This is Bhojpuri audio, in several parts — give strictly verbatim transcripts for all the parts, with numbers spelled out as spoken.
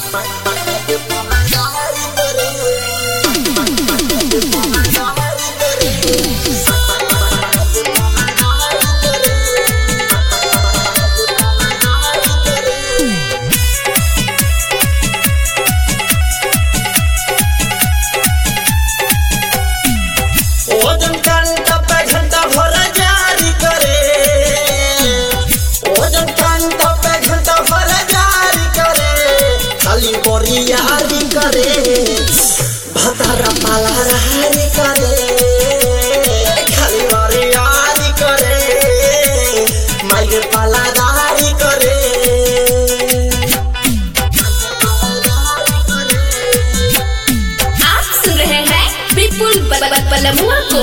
यारी करे भतारा पाला रहारी करे खाली वारी यारी करे माइर पाला दारी करे। आप सुन रहे हैं विपुल बलमुआ को।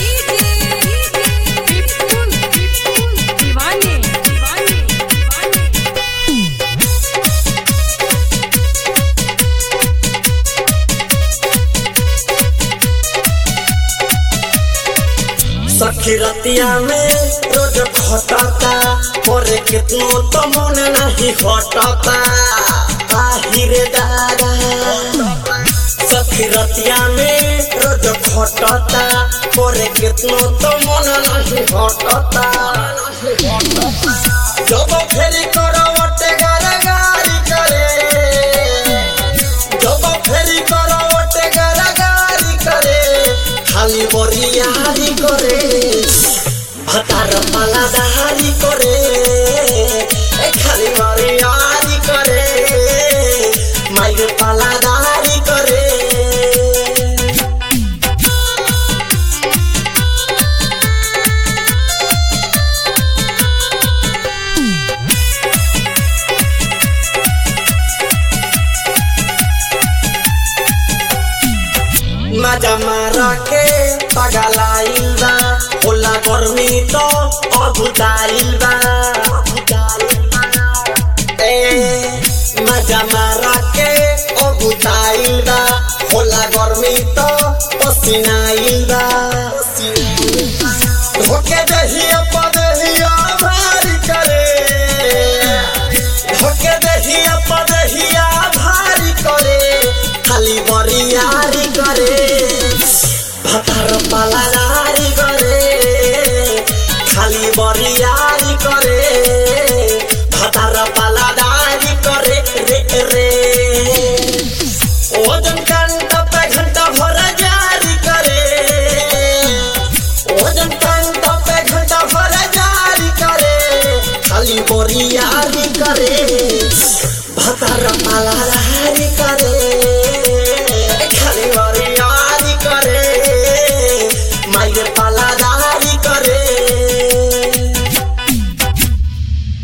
सखी रतिया में रोज खटता करे कितनो तो मन नहीं हटता आहिरे दादा। सखी रतिया में रोज खटता करे कितनो तो मन नहीं हटता जब फेरी करवटे गारगारी करे जब फेरी करवटे गारगारी करे खाली बरियारी करे भतार पाला दारी करे खाली बरियारी करे माइर पाला दारी करे। मजा मारा के पगलाइल बा होला गर्मी तो अभुताइल बा ए मजा मारा के अभुताइल बा होला गर्मी तो पसीनाइल बा धोके दहिया पदहिया भारी करे धोके दहिया पदहिया भारी करे खाली बरियारी करे भतार पाला